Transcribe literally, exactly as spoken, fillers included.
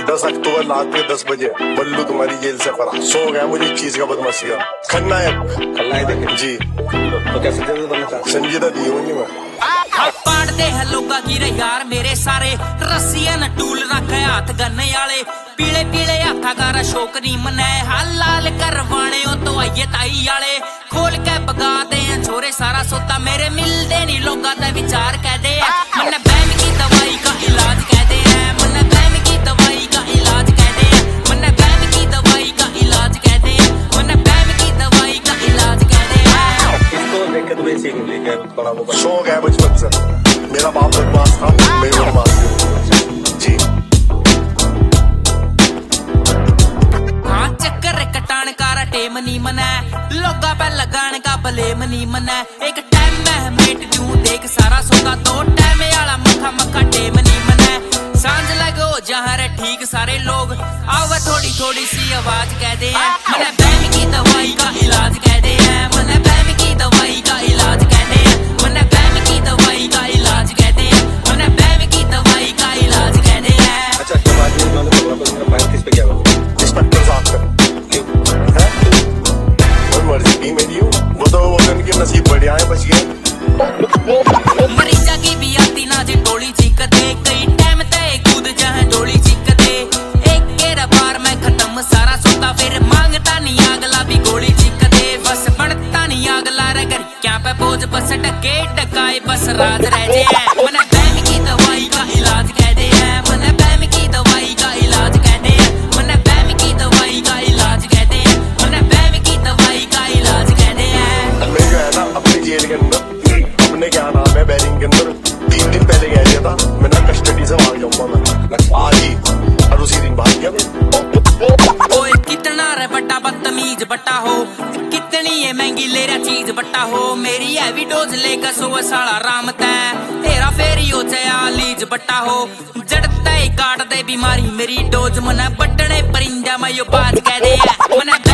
दस अक्टूबर रात के दस बजे बल्लू तुम्हारी जेल से फरार। सो गया मुझे चीज का बदमाशी का खलनायक खलनायक जी। तो क्या संजीदा बनना चाहते? संजीदा दी होंगी मैं पाड़ते है लोगा की रे यार मेरे सारे रस्सियां न टूल रख हाथ गन्ने आले पीले पीले हाथा कर शोक नी मनाए हाल लाल करवाने ओ तो आइए ताई आले खोल के बगाते हैं छोरे सारा सोता मेरे मिलते नहीं लोगा ते विचार कहते हैं मन बैम की दवाई का इलाज कहते हैं मन बैम की दवाई का इलाज कहते हैं मन बैम की दवाई का इलाज कहते हैं मन बैम की दवाई का इलाज कहते हैं। इसको देख के तुम्हें सीख मिली क्या? थोड़ा वो शौक है बचपन से, मेरा बाप बदमाश था, मैं बदमाश हूं जी। हाँ चक्कर कटान का टेम नी मना लोगा पे लगान का ब्लेम नी मना एक टाइम में मेट दूं देख सारा सोता दो टाइम वाला मखा मखा टेम नी मना सांझ लगो जहाँ रे ठीक सारे लोग आवे थोड़ी थोड़ी सी आवाज कहते हैं मन बैम की दवाई का इलाज कहते हैं मन बैम की दवाई का इलाज कहते हैं मन बैम की दवाई का इलाज कहते हैं मन बैम की दवाई का इलाज कहते हैं। अच्छा जब आज मैंने बोला तो मेरा फाइल किस पे क्या हुआ? इंस्पेक्टर साहब का क्यों है? और मर्जी की मेरी हूँ वो तो वो उनके नसीब बढ़िया है बच गए। मरीजा की भी आती ना जी टोली चीक दे कई टाइम ते कूद जहाँ डोली चीक दे एक केरा बार में खत्म सारा सोता फिर मांगता नहीं अगला भी गोली चीक दे बस बढ़ता नहीं अगला रे घर क्या पे बोझ बस डके डकाए बस राज रह जाए मन बैम की दवाई का इलाज कहते हैं मन बैम की दवाई का इलाज कहते हैं मन बैम की दवाई का इलाज कहते हैं मन बैम की दवाई का इलाज कहते हैं। मैं जो है ना अपनी जेल के अंदर अपने क्या नाम है बैरिंग के अंदर तीन दिन पहले कह दिया था मैं ना कस्टडी से भाग जाऊंगा मैं आज ही और उसी दिन भाग गया। ओए कितना रे बट्टा बदतमीज बट्टा हो कितनी ये महंगी ले रहा चीज बट्टा हो मेरी हैवी डोज लेकर सो साला राम तय तेरा फेरी हो चया लीज बट्टा हो जड़ता ही काट दे बीमारी मेरी डोज मन बटने परिंदा मैं यो बाज कह दे मन